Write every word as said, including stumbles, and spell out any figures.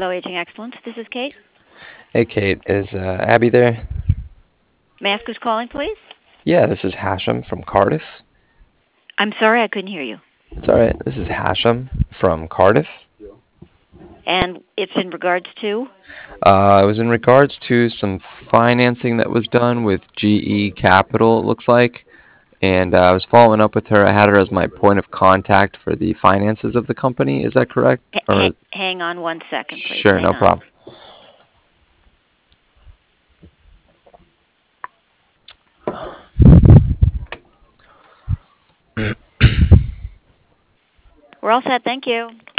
Hello, Aging Excellence. This is Kate. Hey, Kate, is uh, Abby there? May I ask who's calling, please? Yeah, this is Hashem from Cardiff. I'm sorry, I couldn't hear you. It's all right. This is Hashem from Cardiff. And it's in regards to? Uh, it was in regards to some financing that was done with G E Capital, it looks like. And uh, I was following up with her. I had her as my point of contact for the finances of the company. Is that correct? H- Or h- hang on one second, please. sure, Hang no on. problem. We're all set. Thank you.